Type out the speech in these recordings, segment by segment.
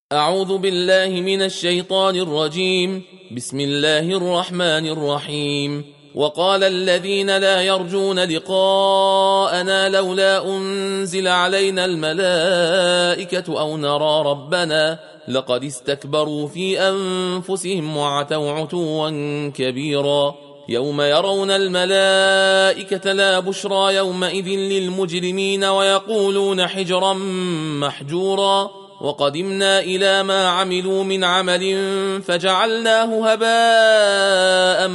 أعوذ بالله من الشيطان الرجيم. بسم الله الرحمن الرحيم. وقال الذين لا يرجون لقاءنا لولا أنزل علينا الملائكة أو نرى ربنا لقد استكبروا في أنفسهم وعتوا عتوا كبيرا. يوم يرون الملائكة لا بشرى يومئذ للمجرمين ويقولون حجرا محجورا. وقدمنا إلى ما عملوا من عمل فجعلناه هباء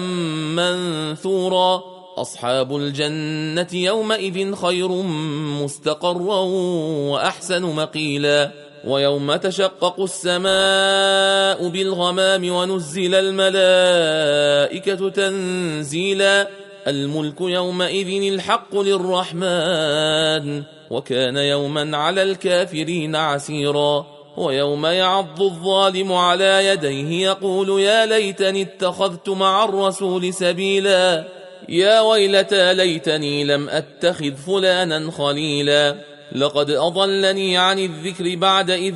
منثورا. أصحاب الجنة يومئذ خير مستقرا وأحسن مقيلا. ويوم تشقق السماء بالغمام ونزل الملائكة تنزيلا. الملك يومئذ الحق للرحمن وكان يوما على الكافرين عسيرا. ويوم يعض الظالم على يديه يقول يا ليتني اتخذت مع الرسول سبيلا. يا ويلتى ليتني لم أتخذ فلانا خليلا. لقد أضلني عن الذكر بعد إذ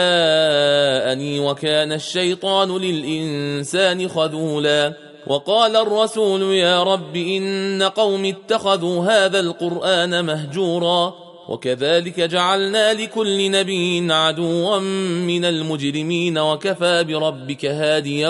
جاءني وكان الشيطان للإنسان خذولا. وقال الرسول يا رب إن قوم اتخذوا هذا القرآن مهجورا. وكذلك جعلنا لكل نبي عدوا من المجرمين وكفى بربك هاديا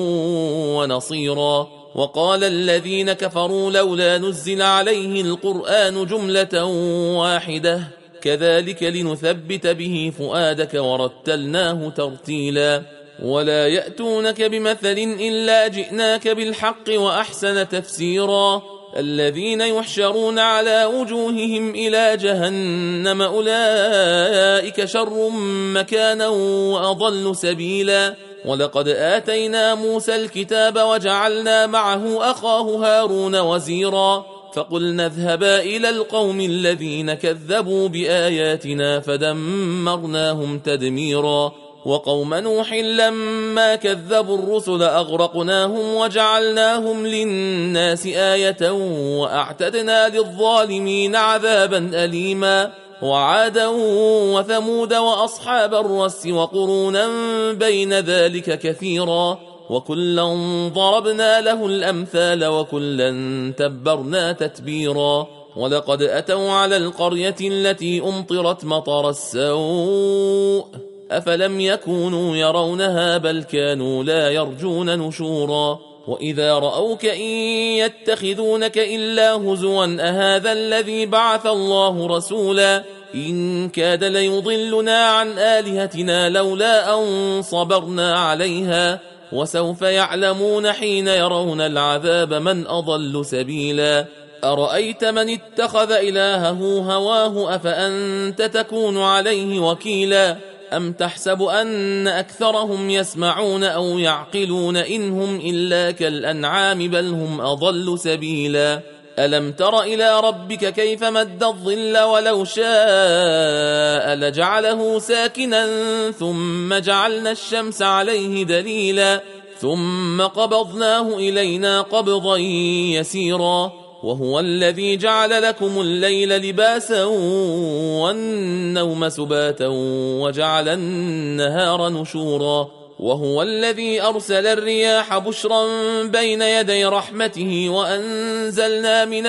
ونصيرا. وقال الذين كفروا لولا نزل عليه القرآن جملة واحدة كذلك لنثبت به فؤادك ورتلناه ترتيلا. ولا يأتونك بمثل إلا جئناك بالحق وأحسن تفسيرا. الذين يحشرون على وجوههم إلى جهنم أولئك شر مكانا وأضل سبيلا. ولقد آتينا موسى الكتاب وجعلنا معه أخاه هارون وزيرا. فقلنا اذهبا إلى القوم الذين كذبوا بآياتنا فدمرناهم تدميرا. وقوم نوح لما كذبوا الرسل أغرقناهم وجعلناهم للناس آية وأعتدنا للظالمين عذابا أليما. وعادا وثمود وأصحاب الرس وقرونا بين ذلك كثيرا. وكلا ضربنا له الأمثال وكلا تبرنا تتبيرا. ولقد أتوا على القرية التي أمطرت مطر السوء أفلم يكونوا يرونها بل كانوا لا يرجون نشورا. وإذا رأوك إن يتخذونك إلا هزوا أهذا الذي بعث الله رسولا إن كاد ليضلنا عن آلهتنا لولا أن صبرنا عليها. وسوف يعلمون حين يرون العذاب من أضل سبيلا. أرأيت من اتخذ إلهه هواه أفأنت تكون عليه وكيلا. أم تحسب أن أكثرهم يسمعون أو يعقلون إنهم إلا كالأنعام بل هم أضل سبيلا. ألم تر إلى ربك كيف مد الظل ولو شاء لجعله ساكنا ثم جعلنا الشمس عليه دليلا ثم قبضناه إلينا قبضا يسيرا. وهو الذي جعل لكم الليل لباسا والنوم سباتا وجعل النهار نشورا. وهو الذي أرسل الرياح بشرا بين يدي رحمته وأنزلنا من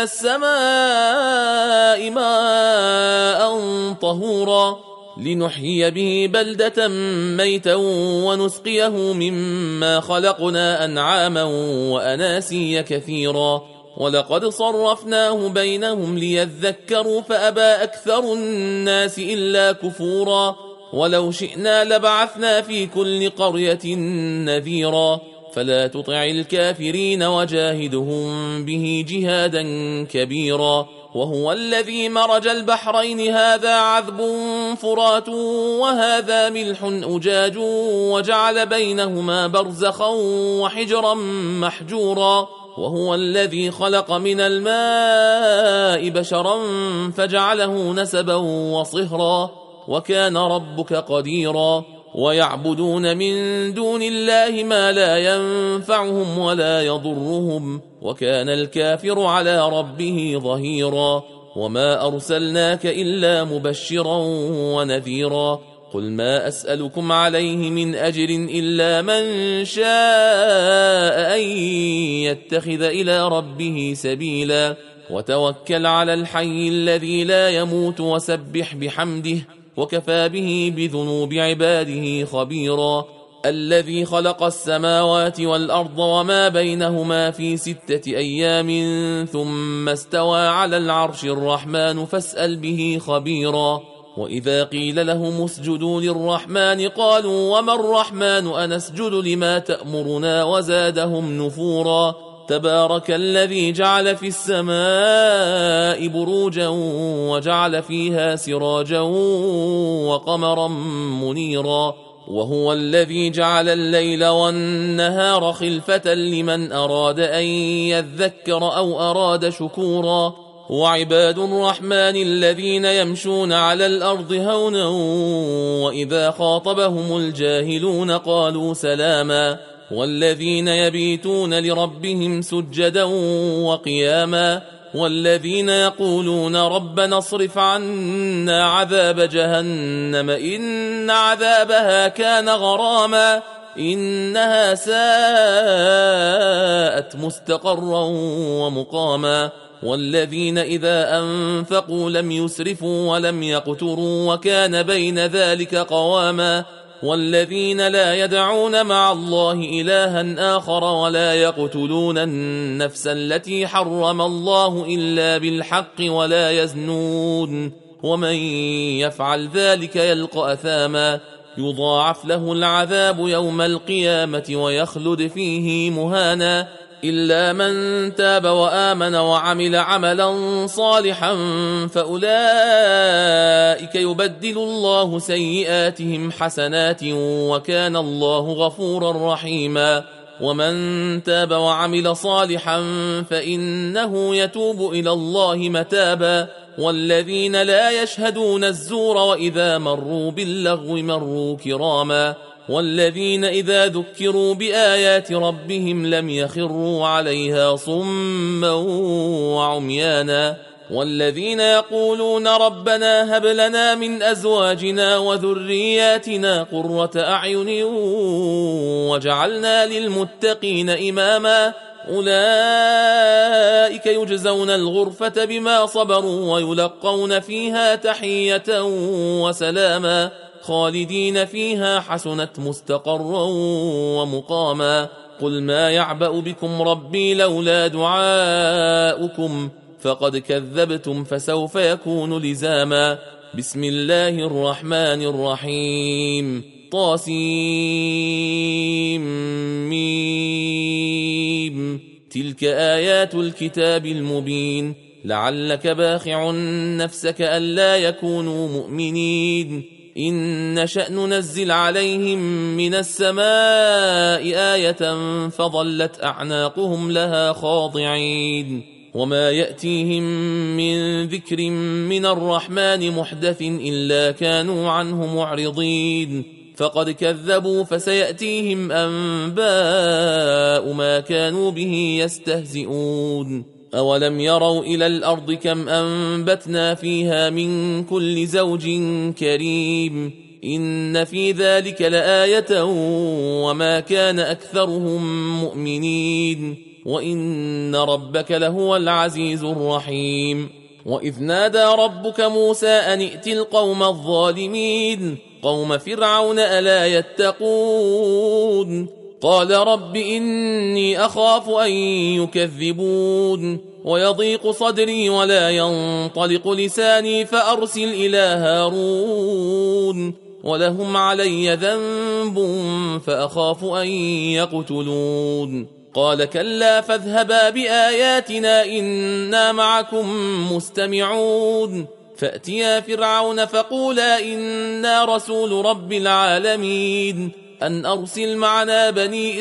السماء ماء طهورا لنحيي به بلدة ميتا ونسقيه مما خلقنا أنعاما وأناسيا كثيرا. ولقد صرفناه بينهم ليذكروا فأبى أكثر الناس إلا كفورا. ولو شئنا لبعثنا في كل قرية نذيرا فلا تطع الكافرين وجاهدهم به جهادا كبيرا. وهو الذي مرج البحرين هذا عذب فرات وهذا ملح أجاج وجعل بينهما برزخا وحجرا محجورا. وهو الذي خلق من الماء بشرا فجعله نسبا وصهرا وكان ربك قديرا. ويعبدون من دون الله ما لا ينفعهم ولا يضرهم وكان الكافر على ربه ظهيرا. وما أرسلناك إلا مبشرا ونذيرا قل ما أسألكم عليه من أجر إلا من شاء أن يتخذ إلى ربه سبيلا وتوكل على الحي الذي لا يموت وسبح بحمده وكفى به بذنوب عباده خبيرا الذي خلق السماوات والأرض وما بينهما في 6 أيام ثم استوى على العرش الرحمن فاسأل به خبيرا وإذا قيل لهم اسجدوا للرحمن قالوا وما الرحمن أنسجد لما تأمرنا وزادهم نفورا تبارك الذي جعل في السماء بروجا وجعل فيها سراجا وقمرا منيرا وهو الذي جعل الليل والنهار خلفة لمن أراد أن يذكر أو أراد شكورا وعباد الرحمن الذين يمشون على الأرض هونا وإذا خاطبهم الجاهلون قالوا سلاما والذين يبيتون لربهم سجدا وقياما والذين يقولون ربنا اصرف عنا عذاب جهنم إن عذابها كان غراما إنها ساءت مستقرا ومقاما والذين إذا أنفقوا لم يسرفوا ولم يقتروا وكان بين ذلك قواما والذين لا يدعون مع الله إلها آخر ولا يقتلون النفس التي حرم الله إلا بالحق ولا يزنون ومن يفعل ذلك يلقى أثاما يضاعف له العذاب يوم القيامة ويخلد فيه مهانا إلا من تاب وآمن وعمل عملا صالحا فأولئك يبدل الله سيئاتهم حسنات وكان الله غفورا رحيما ومن تاب وعمل صالحا فإنه يتوب إلى الله متابا والذين لا يشهدون الزور وإذا مروا باللغو مروا كراما والذين إذا ذكروا بآيات ربهم لم يخروا عليها صما وعميانا والذين يقولون ربنا هب لنا من أزواجنا وذرياتنا قرة أعين وجعلنا للمتقين إماما أولئك يجزون الغرفة بما صبروا ويلقون فيها تحية وسلاما خالدين فيها حسنت مستقرا ومقاما قل ما يعبأ بكم ربي لولا دعاؤكم فقد كذبتم فسوف يكون لزاما بسم الله الرحمن الرحيم طاسيم تلك آيات الكتاب المبين لعلك باخع نفسك ألا يكونوا مؤمنين إن نشأ ننزل عليهم من السماء آية فظلت أعناقهم لها خاضعين وما يأتيهم من ذكر من الرحمن محدث إلا كانوا عنه معرضين فقد كذبوا فسيأتيهم أنباء ما كانوا به يستهزئون أولم يروا إلى الأرض كم أنبتنا فيها من كل زوج كريم إن في ذلك لآية وما كان أكثرهم مؤمنين وإن ربك لهو العزيز الرحيم وإذ نادى ربك موسى أن ائت القوم الظالمين قوم فرعون ألا يتقون قال رب إني أخاف أن يكذبون ويضيق صدري ولا ينطلق لساني فأرسل إلى هارون ولهم علي ذنب فأخاف أن يقتلون قال كلا فاذهبا بآياتنا إنا معكم مستمعون فأتيا فرعون فقولا إنا رسول رب العالمين أن أرسل معنا بني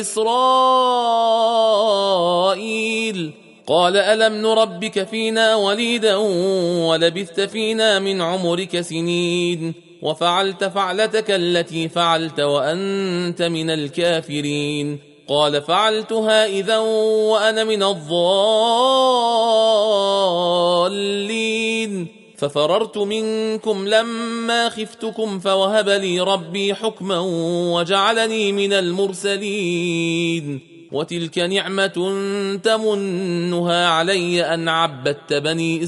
إسرائيل قال ألم نربك فينا وليدا ولبثت فينا من عمرك سنين وفعلت فعلتك التي فعلت وأنت من الكافرين قال فعلتها إذا وأنا من الضالين ففررت منكم لما خفتكم فوهب لي ربي حكما وجعلني من المرسلين وتلك نعمة تمنها علي أن عبدت بني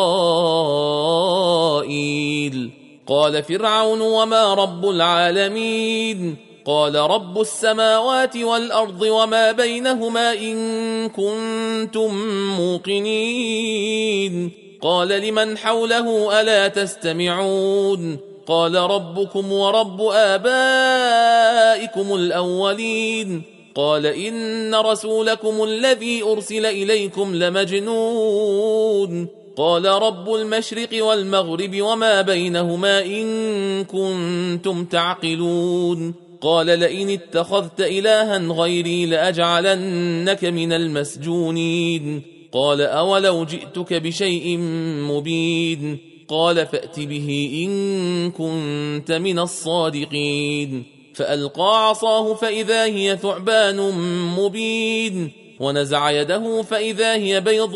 إسرائيل. قال فرعون وما رب العالمين؟ قال رب السماوات والأرض وما بينهما إن كنتم موقنين. قال لمن حوله ألا تستمعون؟ قال ربكم ورب آبائكم الأولين. قال إن رسولكم الذي أرسل إليكم لمجنون. قال رب المشرق والمغرب وما بينهما إن كنتم تعقلون. قال لئن اتخذت إلها غيري لأجعلنك من المسجونين. قال أولو جئتك بشيء مبين؟ قال فأت به إن كنت من الصادقين. فألقى عصاه فإذا هي ثعبان مبين ونزع يده فإذا هي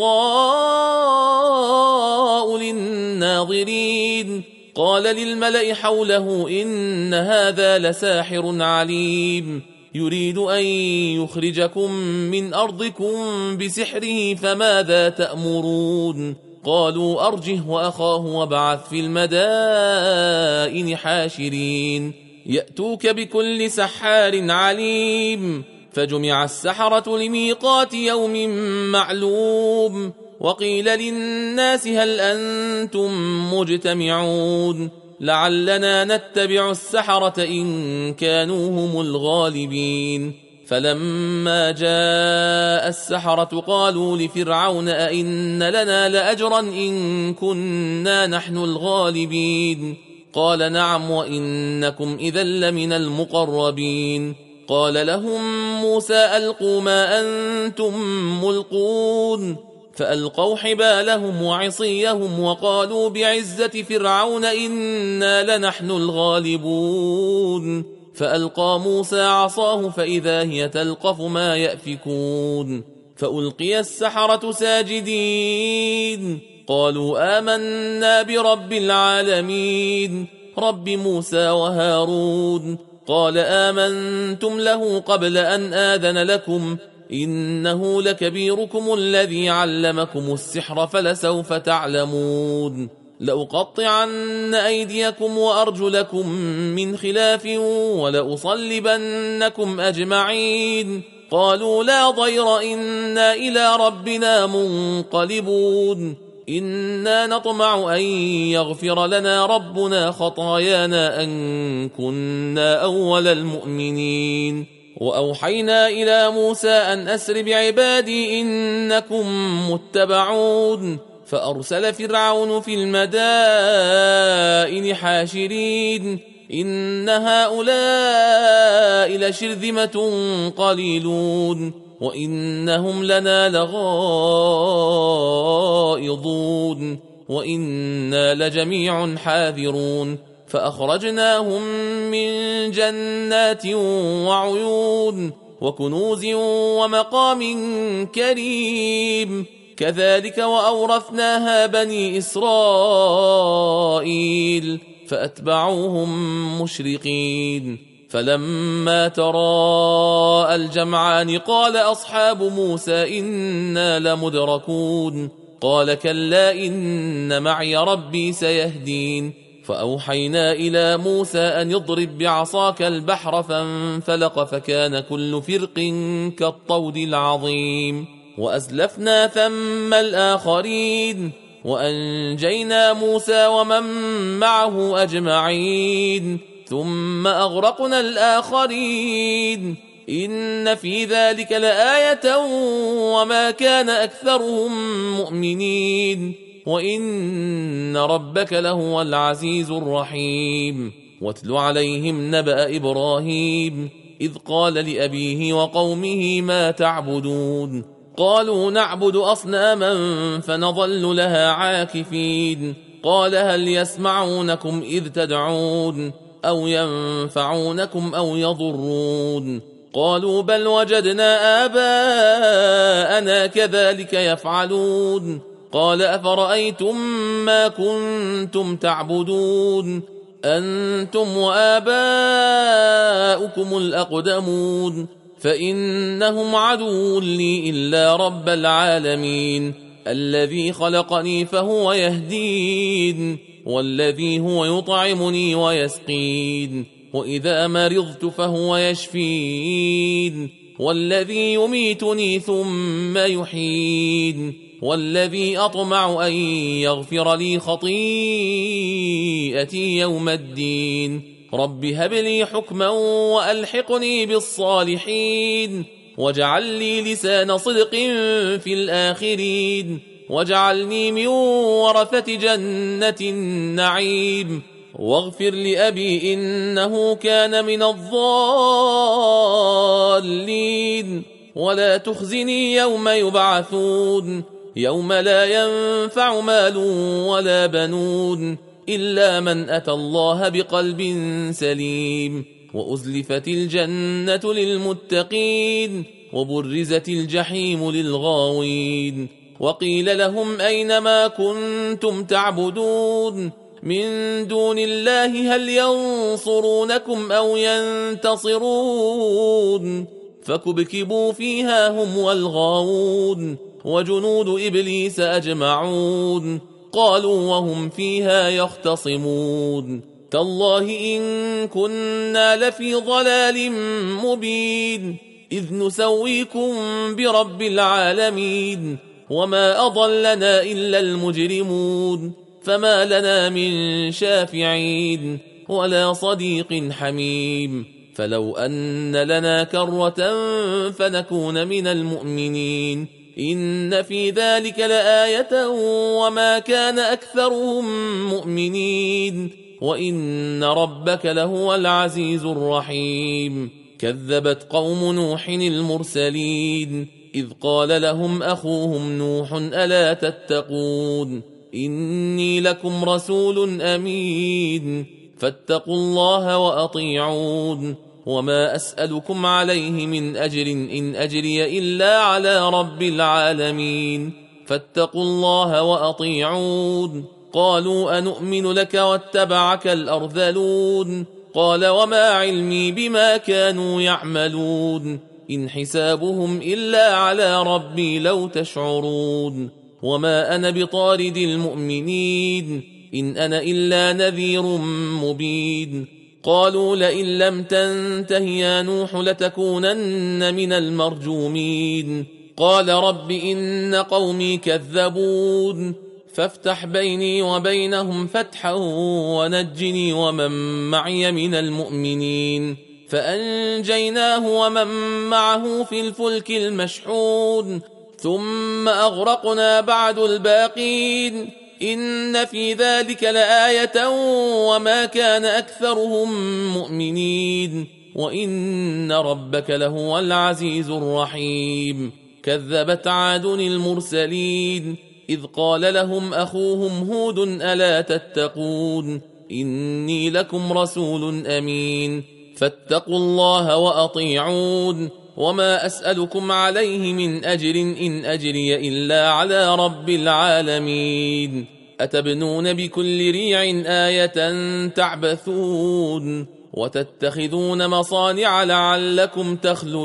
بيضاء للناظرين. قال للملأ حوله إن هذا لساحر عليم يريد أن يخرجكم من أرضكم بسحره فماذا تأمرون؟ قالوا أرجه وأخاه وابعث في المدائن حاشرين يأتوك بكل سحار عليم. فجمع السحرة لميقات يوم معلوم وقيل للناس هل أنتم مجتمعون لعلنا نتبع السحرة إن كانوا هم الغالبين. فلما جاء السحرة قالوا لفرعون أئن لنا لأجرا إن كنا نحن الغالبين؟ قال نعم وإنكم إذا لمن المقربين. قال لهم موسى ألقوا ما أنتم ملقون. فألقوا حبالهم وعصيهم وقالوا بعزة فرعون إنا لنحن الغالبون. فألقى موسى عصاه فإذا هي تلقف ما يأفكون. فألقي السحرة ساجدين قالوا آمنا برب العالمين رب موسى وهارون. قال آمنتم له قبل أن آذن لكم إنه لكبيركم الذي علمكم السحر فلسوف تعلمون لأقطعن أيديكم وأرجلكم من خلاف ولأصلبنكم أجمعين. قالوا لا ضير إنا إلى ربنا منقلبون إنا نطمع أن يغفر لنا ربنا خطايانا أن كنا أول المؤمنين. وأوحينا إلى موسى أن أسر بعبادي إنكم متبعون. فأرسل فرعون في المدائن حاشرين إن هؤلاء لشرذمة قليلون وإنهم لنا لغائظون وإنا لجميع حاذرون. فأخرجناهم من جنات وعيون وكنوز ومقام كريم كذلك وأورثناها بني إسرائيل فأتبعوهم مشرقين. فلما تراءى الجمعان قال أصحاب موسى إنا لمدركون قال كلا إن معي ربي سيهدين. فأوحينا إلى موسى أن يضرب بعصاك البحر فانفلق فكان كل فرق كالطود العظيم. وأزلفنا ثم الآخرين وأنجينا موسى ومن معه أجمعين ثم أغرقنا الآخرين إن في ذلك لآية وما كان أكثرهم مؤمنين وإن ربك لهو العزيز الرحيم. واتل عليهم نبأ إبراهيم إذ قال لأبيه وقومه ما تعبدون قالوا نعبد أصناما فنظل لها عاكفين. قال هل يسمعونكم إذ تدعون أو ينفعونكم أو يضرون؟ قالوا بل وجدنا آباءنا كذلك يفعلون. قال أفرأيتم ما كنتم تعبدون أنتم وآباؤكم الأقدمون فإنهم عدو لي إلا رب العالمين الذي خلقني فهو يهدين والذي هو يطعمني ويسقين وإذا مرضت فهو يشفين والذي يميتني ثم يحيين والذي أطمع أن يغفر لي خطيئتي يوم الدين رب هب لي حكما وألحقني بالصالحين واجعل لي لسان صدق في الآخرين واجعلني من ورثة جنة النعيم واغفر لأبي إنه كان من الضالين ولا تخزني يوم يبعثون يوم لا ينفع مال ولا بنون إلا من أتى الله بقلب سليم وأزلفت الجنة للمتقين وبرزت الجحيم للغاوين وقيل لهم أين ما كنتم تعبدون من دون الله هل ينصرونكم أو ينتصرون فكبكبوا فيها هم والغاوون وجنود إبليس أجمعون قالوا وهم فيها يختصمون تالله إن كنا لفي ضلال مبين إذ نسويكم برب العالمين وما أضلنا إلا المجرمون فما لنا من شافعين ولا صديق حميم فلو أن لنا كرة فنكون من المؤمنين إن في ذلك لآية وما كان أكثرهم مؤمنين وإن ربك لهو العزيز الرحيم كذبت قوم نوح المرسلين إذ قال لهم أخوهم نوح ألا تتقون إني لكم رسول أمين فاتقوا الله وأطيعون وما أسألكم عليه من أجر إن أجري إلا على رب العالمين فاتقوا الله وأطيعون قالوا أنؤمن لك واتبعك الأرذلون قال وما علمي بما كانوا يعملون إن حسابهم إلا على ربي لو تشعرون وما أنا بطارد المؤمنين إن أنا إلا نذير مبين قالوا لئن لم تنته يا نوح لتكونن من المرجومين قال رب إن قومي كذبون فافتح بيني وبينهم فتحا ونجني ومن معي من المؤمنين فأنجيناه ومن معه في الفلك المشحون ثم أغرقنا بعد الباقين إن في ذلك لآية وما كان أكثرهم مؤمنين وإن ربك لهو العزيز الرحيم كذبت عاد المرسلين إذ قال لهم أخوهم هود ألا تتقون إني لكم رسول أمين فاتقوا الله وأطيعون وما أسألكم عليه من أجر إن أجري إلا على رب العالمين أتبنون بكل ريع آية تعبثون وتتخذون مصانع لعلكم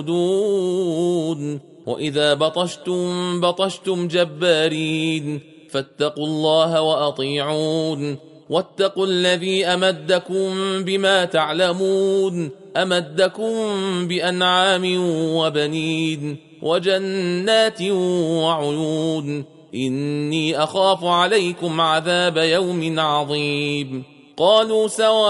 تخلدون وإذا بطشتم بطشتم جبارين فاتقوا الله وأطيعون واتقوا الذي أمدكم بما تعلمون أمدكم بأنعام وبنين وجنات وعيون إني أخاف عليكم عذاب يوم عظيم قالوا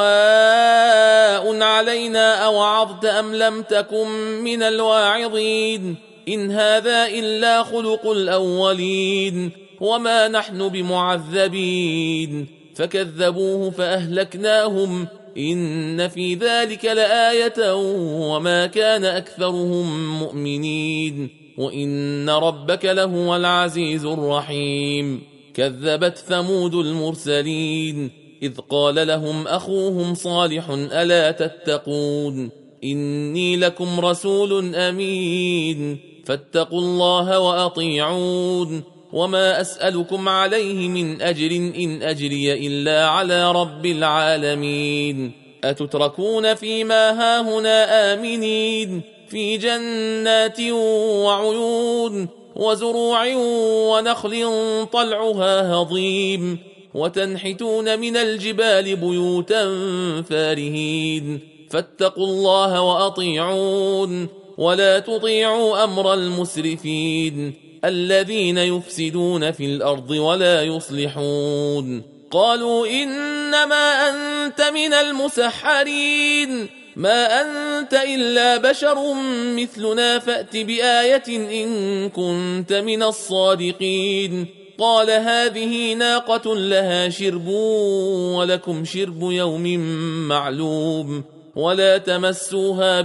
سواء علينا أوعظت أم لم تكن من الواعظين إن هذا إلا خلق الأولين وما نحن بمعذبين فكذبوه فأهلكناهم إن في ذلك لآية وما كان أكثرهم مؤمنين وإن ربك لهو العزيز الرحيم كذبت ثمود المرسلين إذ قال لهم أخوهم صالح ألا تتقون إني لكم رسول أمين فاتقوا الله وأطيعون وما أسألكم عليه من أجر إن أجري إلا على رب العالمين أتتركون فيما هاهنا آمنين في جنات وعيون وزروع ونخل طلعها هضيم وتنحتون من الجبال بيوتا فارهين فاتقوا الله وأطيعون ولا تطيعوا أمر المسرفين الذين يفسدون في الأرض ولا يصلحون قالوا إنما أنت من المسحرين ما أنت إلا بشر مثلنا فأت بآية إن كنت من الصادقين قال هذه ناقة لها شرب ولكم شرب يوم معلوم ولا تمسوها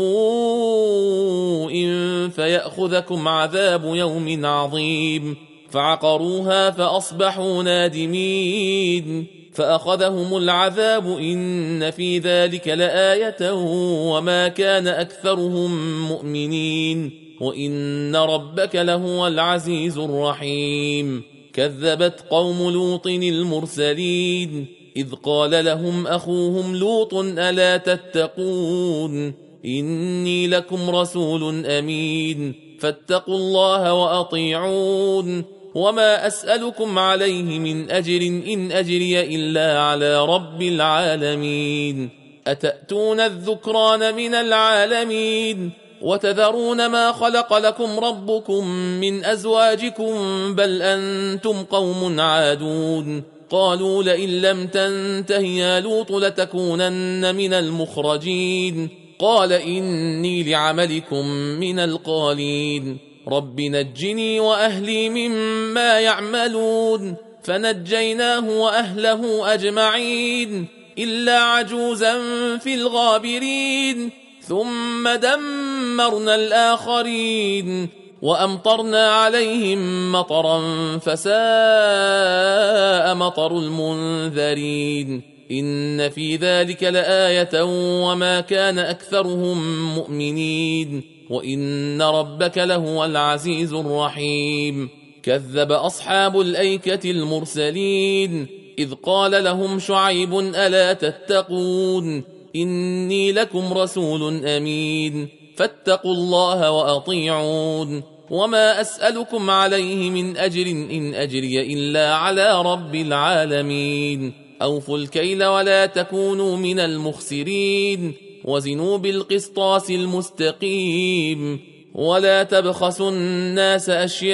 بسوء فيأخذكم عذاب يوم عظيم فعقروها فأصبحوا نادمين فأخذهم العذاب إن في ذلك لآية وما كان أكثرهم مؤمنين وإن ربك لهو العزيز الرحيم كذبت قوم لوط المرسلين إذ قال لهم أخوهم لوط ألا تتقون إني لكم رسول أمين فاتقوا الله وأطيعون وما أسألكم عليه من أجر إن أجري إلا على رب العالمين أتأتون الذكران من العالمين وتذرون ما خلق لكم ربكم من أزواجكم بل أنتم قوم عادون قالوا لئن لم تنته يا لوط لتكونن من المخرجين قال إني لعملكم من القالين رب نجني وأهلي مما يعملون فنجيناه وأهله أجمعين إلا عجوزا في الغابرين ثم دمرنا الآخرين وأمطرنا عليهم مطرا فساء مطر المنذرين إن في ذلك لآية وما كان أكثرهم مؤمنين وإن ربك لهو العزيز الرحيم كذب أصحاب الأيكة المرسلين إذ قال لهم شعيب ألا تتقون إني لكم رسول أمين فاتقوا الله وأطيعون وما أسألكم عليه من أجر إن أجري إلا على رب العالمين أوفوا الكيل ولا تكونوا من المخسرين وزنوا بالقسطاس المستقيم ولا تبخسوا الناس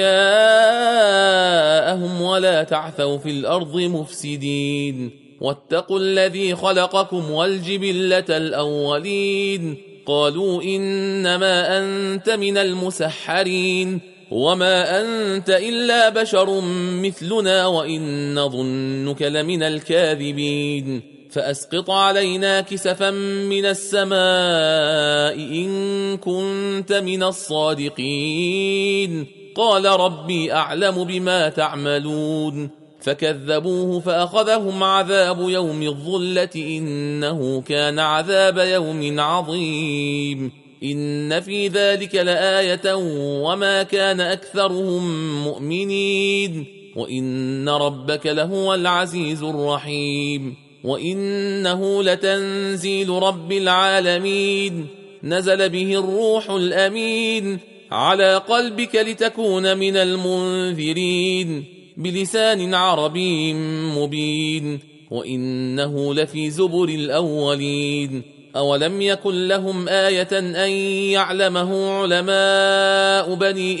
أشياءهم ولا تعثوا في الأرض مفسدين واتقوا الذي خلقكم والجبلة الأولين قالوا إنما أنت من المسحرين وما أنت إلا بشر مثلنا وإن نظنك لمن الكاذبين فأسقط علينا كسفا من السماء إن كنت من الصادقين قال ربي أعلم بما تعملون فكذبوه فأخذهم عذاب يوم الظلة إنه كان عذاب يوم عظيم إن في ذلك لآية وما كان أكثرهم مؤمنين وإن ربك لهو العزيز الرحيم وإنه لتنزيل رب العالمين نزل به الروح الأمين على قلبك لتكون من المنذرين بلسان عربي مبين وإنه لفي زبر الأولين أولم يكن لهم آية أن يعلمه علماء بني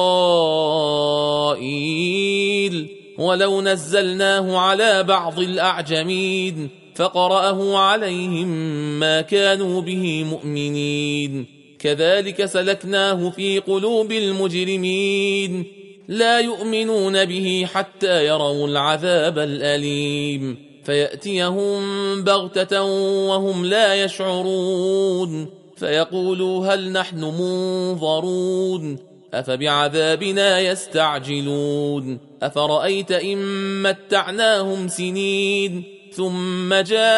إسرائيل ولو نزلناه على بعض الأعجمين فقرأه عليهم ما كانوا به مؤمنين كذلك سلكناه في قلوب المجرمين لا يؤمنون به حتى يروا العذاب الأليم فيأتيهم بغتة وهم لا يشعرون فيقولوا هل نحن منظرون أفبعذابنا يستعجلون أفرأيت إن متعناهم سنين ثم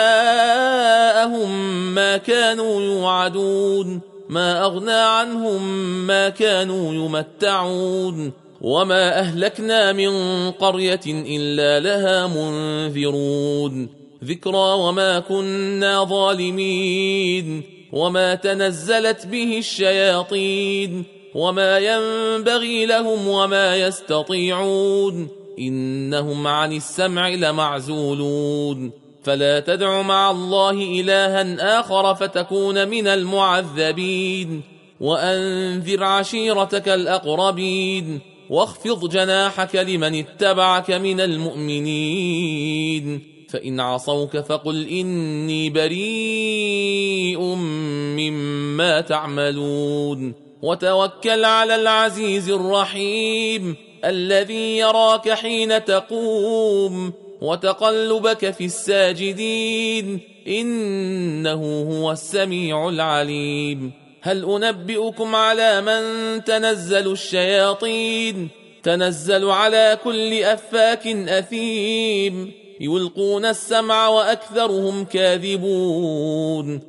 جاءهم ما كانوا يوعدون ما أغنى عنهم ما كانوا يمتعون وما أهلكنا من قرية إلا لها منذرون ذكرى وما كنا ظالمين وما تنزلت به الشياطين وما ينبغي لهم وما يستطيعون إنهم عن السمع لمعزولون فلا تدع مع الله إلها آخر فتكون من المعذبين وأنذر عشيرتك الأقربين واخفض جناحك لمن اتبعك من المؤمنين فإن عصوك فقل إني بريء مما تعملون وتوكل على العزيز الرحيم الذي يراك حين تقوم وتقلبك في الساجدين إنه هو السميع العليم هل أنبئكم على من تنزل الشياطين تنزل على كل أفاك أثيم يلقون السمع وأكثرهم كاذبون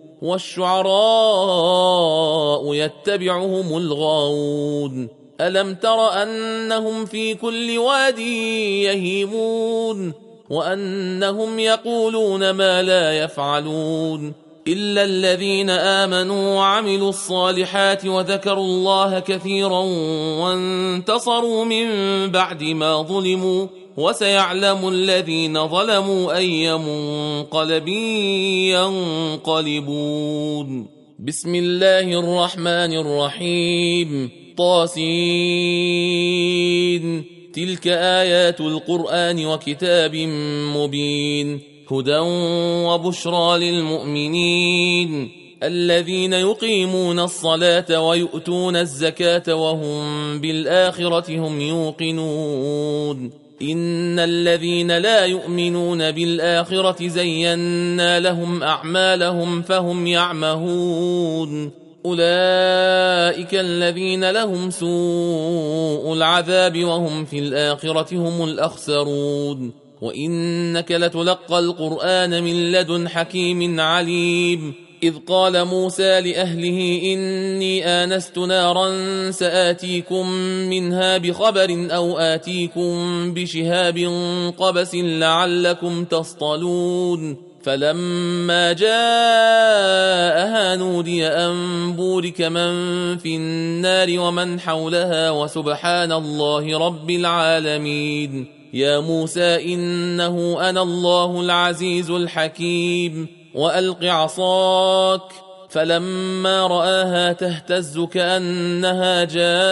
والشعراء يتبعهم الغاوون ألم تر أنهم في كل واد يهيمون وأنهم يقولون ما لا يفعلون إلا الذين آمنوا وعملوا الصالحات وذكروا الله كثيرا وانتصروا من بعد ما ظلموا وسيعلم الذين ظلموا أي منقلب ينقلبون بسم الله الرحمن الرحيم طاسين تلك آيات القرآن وكتاب مبين هدى وبشرى للمؤمنين الذين يقيمون الصلاة ويؤتون الزكاة وهم بالآخرة هم يوقنون إن الذين لا يؤمنون بالآخرة زينا لهم أعمالهم فهم يعمهون أولئك الذين لهم سوء العذاب وهم في الآخرة هم الأخسرون وإنك لتلقى القرآن من لدن حكيم عليم إذ قال موسى لأهله إني آنست نارا سآتيكم منها بخبر أو آتيكم بشهاب قبس لعلكم تصطلون فلما جاءها نودي أن بورك من في النار ومن حولها وسبحان الله رب العالمين يا موسى إنه أنا الله العزيز الحكيم وألق عصاك فلما رآها تهتز كأنها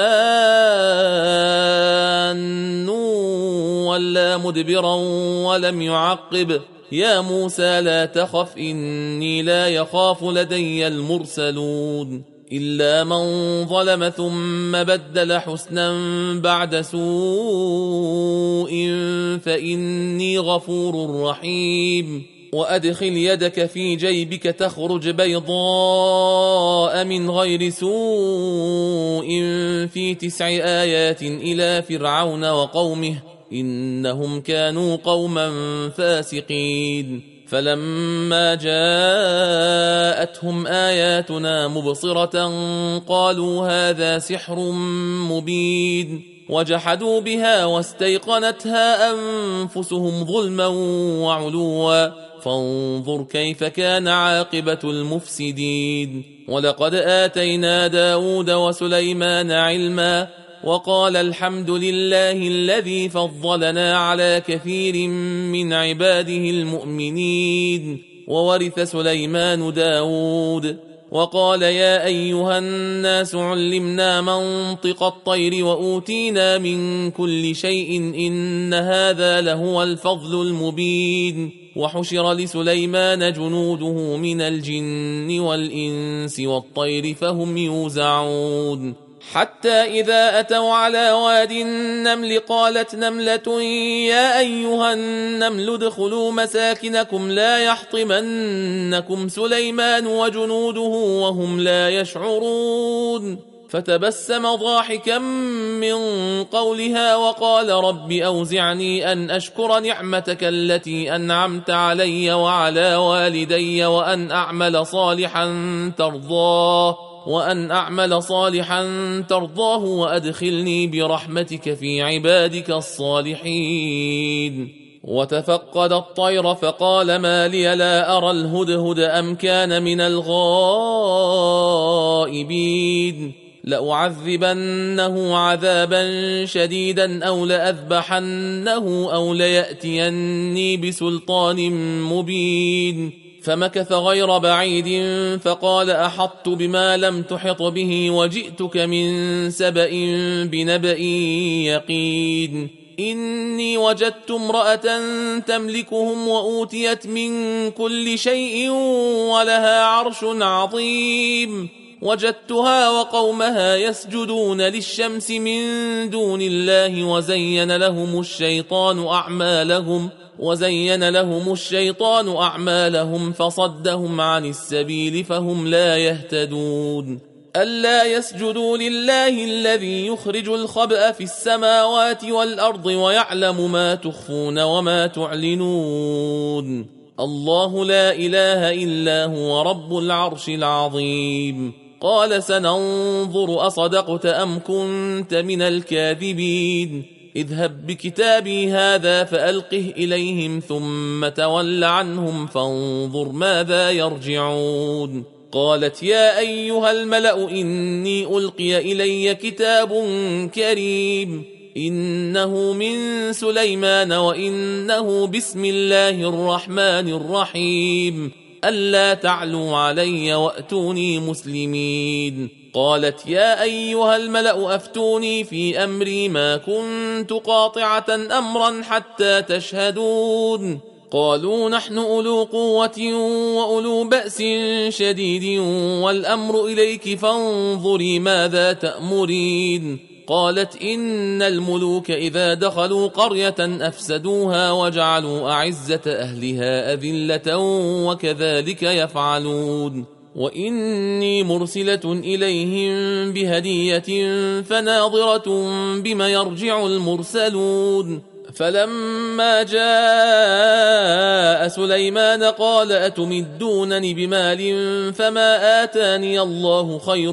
جان ولا مدبرا ولم يعقب يا موسى لا تخف إني لا يخاف لدي المرسلون إلا من ظلم ثم بدل حسنا بعد سوء فإني غفور رحيم وأدخل يدك في جيبك تخرج بيضاء من غير سوء في 9 آيات إلى فرعون وقومه إنهم كانوا قوما فاسقين فلما جاءتهم آياتنا مبصرة قالوا هذا سحر مبين وجحدوا بها واستيقنتها أنفسهم ظلما وعلوا فانظر كيف كان عاقبة المفسدين ولقد آتينا داود وسليمان علما وقال الحمد لله الذي فضلنا على كثير من عباده المؤمنين وورث سليمان داود وقال يا أيها الناس علمنا منطق الطير وأوتينا من كل شيء إن هذا لهو الفضل المبين وحشر لسليمان جنوده من الجن والإنس والطير فهم يوزعون حتى إذا أتوا على واد النمل قالت نملة يا أيها النمل ادخلوا مساكنكم لا يحطمنكم سليمان وجنوده وهم لا يشعرون فتبسم ضاحكا من قولها وقال رب أوزعني أن أشكر نعمتك التي أنعمت علي وعلى والدي وأن أعمل صالحا ترضاه وأن أعمل صالحا ترضاه وأدخلني برحمتك في عبادك الصالحين. وتفقد الطير فقال ما لي لا أرى الهدهد أم كان من الغائبين لأعذبنه عذابا شديدا أو لأذبحنه أو ليأتيني بسلطان مبين. فمكث غير بعيد فقال أحطت بما لم تحط به وجئتك من سبأ بنبأ يقين. إني وجدت امرأة تملكهم وأوتيت من كل شيء ولها عرش عظيم. وجدتها وقومها يسجدون للشمس من دون الله وزين لهم الشيطان أعمالهم فصدهم عن السبيل فهم لا يهتدون. ألا يسجدوا لله الذي يخرج الخبأ في السماوات والأرض ويعلم ما تخفون وما تعلنون. الله لا إله إلا هو رب العرش العظيم. قال سننظر أصدقت أم كنت من الكاذبين. اذهب بكتابي هذا فألقه إليهم ثم تول عنهم فانظر ماذا يرجعون. قالت يا أيها الملأ إني ألقي إلي كتاب كريم إنه من سليمان وإنه بسم الله الرحمن الرحيم ألا تعلوا علي وأتوني مسلمين. قالت يا أيها الملأ أفتوني في أمري ما كنت قاطعة أمرا حتى تشهدون. قالوا نحن أولو قوة وأولو بأس شديد والأمر إليك فانظري ماذا تأمرين. قالت إن الملوك إذا دخلوا قرية أفسدوها وجعلوا أعزة أهلها أذلة وكذلك يفعلون. وإني مرسلة إليهم بهدية فناظرة بما يرجع المرسلون. فلما جاء سليمان قال أتمدونني بمال فما آتاني الله خير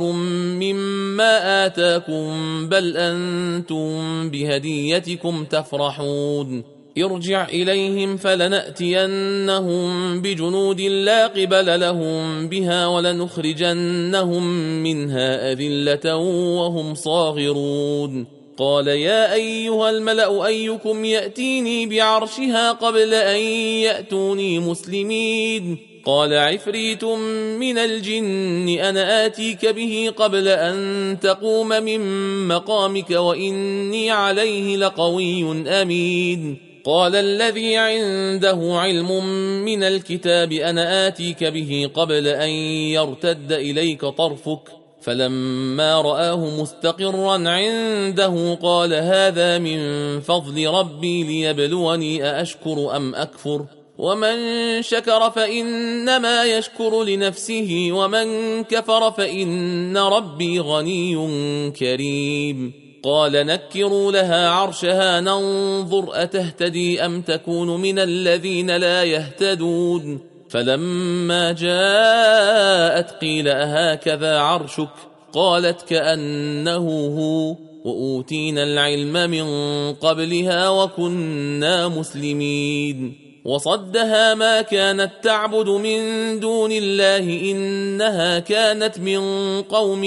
مما آتاكم بل أنتم بهديتكم تفرحون. ارجع إليهم فلنأتينهم بجنود لا قبل لهم بها ولنخرجنهم منها أذلة وهم صاغرون. قال يا أيها الملأ أيكم يأتيني بعرشها قبل أن يأتوني مسلمين. قال عفريت من الجن أنا آتيك به قبل أن تقوم من مقامك وإني عليه لقوي أمين. قال الذي عنده علم من الكتاب أنا آتيك به قبل أن يرتد إليك طرفك فلما رآه مستقرا عنده قال هذا من فضل ربي ليبلوني أأشكر أم أكفر ومن شكر فإنما يشكر لنفسه ومن كفر فإن ربي غني كريم. قال نكروا لها عرشها ننظر أتهتدي أم تكون من الذين لا يهتدون. فلما جاءت قيل أهكذا عرشك قالت كأنه هو وأوتينا العلم من قبلها وكنا مسلمين. وصدها ما كانت تعبد من دون الله إنها كانت من قوم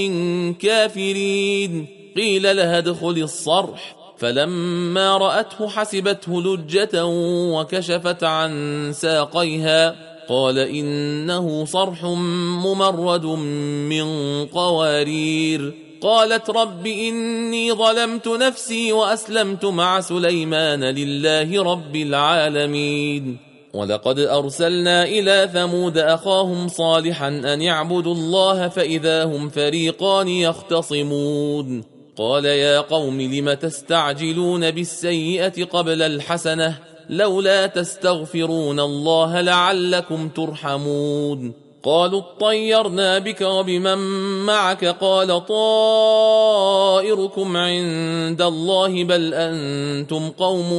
كافرين. قيل لها ادخل الصرح فلما رأته حسبته لجة وكشفت عن ساقيها قال إنه صرح ممرد من قوارير. قالت رب إني ظلمت نفسي وأسلمت مع سليمان لله رب العالمين. ولقد أرسلنا إلى ثمود أخاهم صالحا أن يعبدوا الله فإذا هم فريقان يختصمون. قال يا قوم لم تستعجلون بالسيئة قبل الحسنة لولا تستغفرون الله لعلكم ترحمون. قالوا اطيرنا بك وبمن معك قال طائركم عند الله بل أنتم قوم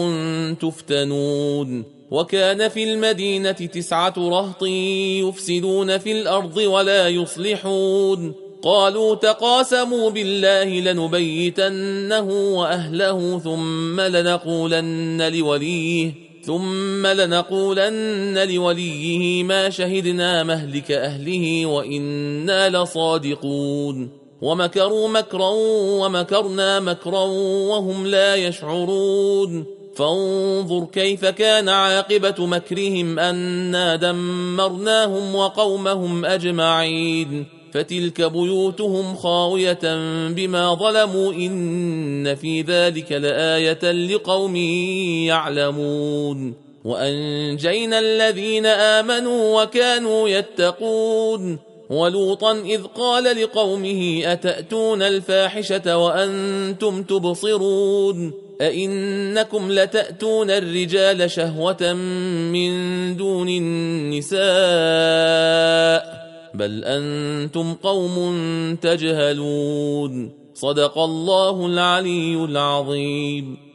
تفتنون. وكان في المدينة 9 رهط يفسدون في الأرض ولا يصلحون قالوا تقاسموا بالله لنبيتنه وأهله ثم لنقولن لوليه ما شهدنا مهلك أهله وإنا لصادقون ومكروا مكرا ومكرنا مكرا وهم لا يشعرون فانظر كيف كان عاقبة مكرهم أنا دمرناهم وقومهم أجمعين فتلك بيوتهم خاوية بما ظلموا إن في ذلك لآية لقوم يعلمون وأنجينا الذين آمنوا وكانوا يتقون ولوطا إذ قال لقومه أتأتون الفاحشة وأنتم تبصرون أئنكم لتأتون الرجال شهوة من دون النساء بل أنتم قوم تجهلون صدق الله العلي العظيم.